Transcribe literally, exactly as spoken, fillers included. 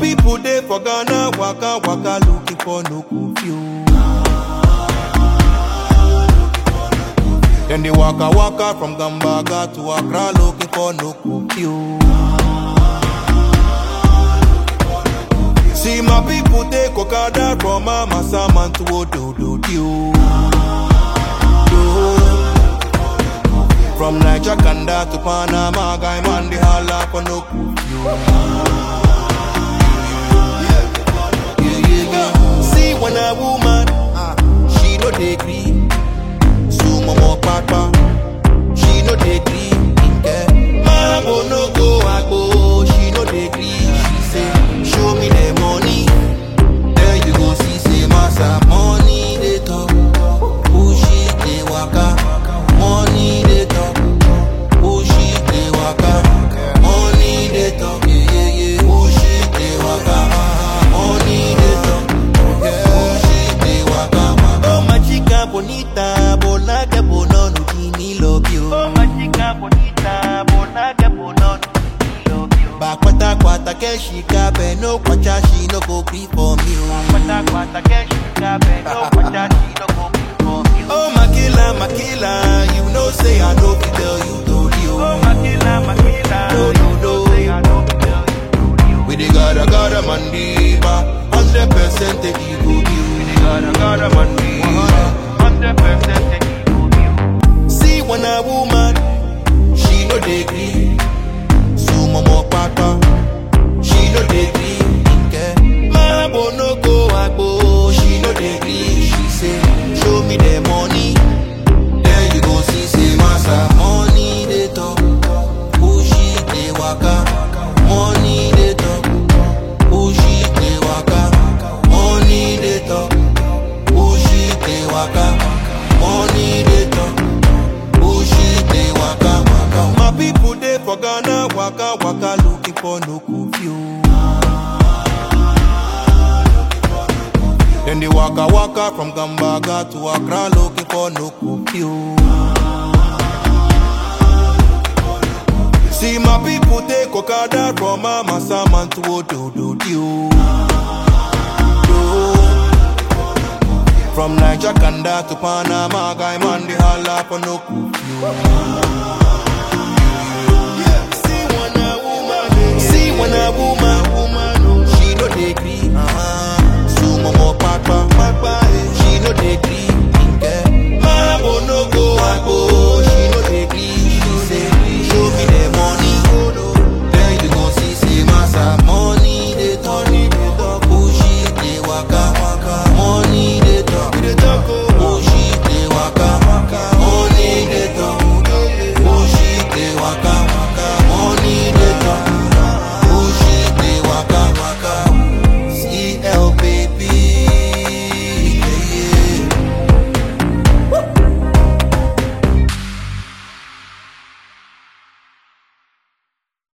people they for Ghana, waka waka looking for no curfew. Then they waka waka from Gambaga to Accra looking for no curfew. See my people take Okada from Mama Saman to Ododo. From Nigeria to Panama, guy man they holla for no curfew. See when a woman, she no degree. Sumo mo papa, she no degree. Mabo no go agbo, she no degree. She say, show me the money. There you go, see say massa money they talk. Push it they waka, money they talk. Push it they waka, money they talk. Yeah yeah yeah. Push it they waka, money they talk. Push it they waka. Oh my chica bonita, bona que bono no kini love you. Oh my chica bonita, bona que bono no kini love you. Bakwata kwata ke shika be no kwacha she no go be for me. Bakwata kwata ke shika be no kwacha she no go be for me. Oh my killer, my killer, you know say I know fi tell you to you. Oh my killer, my killer, no you know say I know fi tell you to you. We the gotta gotta mandiba, hundred percent take you to you. We the gotta gotta mandiba, hundred percent take you to you. See when a woman, she no degree. Sumo mo papa, she no degree. Mabo no go agbo, she no degree. She say, show me the money. There you go, see say massa money they talk. Push it they waka, money they talk. Push it they waka, money they talk. Push it they waka, money they talk. Push it they waka, waka. My people they for Ghana, waka waka looking for no curfew. Then they waka waka from Gambaga to Accra looking for no curfew. See my people take Okada from Mama Saman to Ododo. From Nigeria to Panama, guy man they holla for no curfew. See when a woman, see when a woman, woman, she no degree. Uh-huh. Sumo mo papa, papa, she no degree. Mama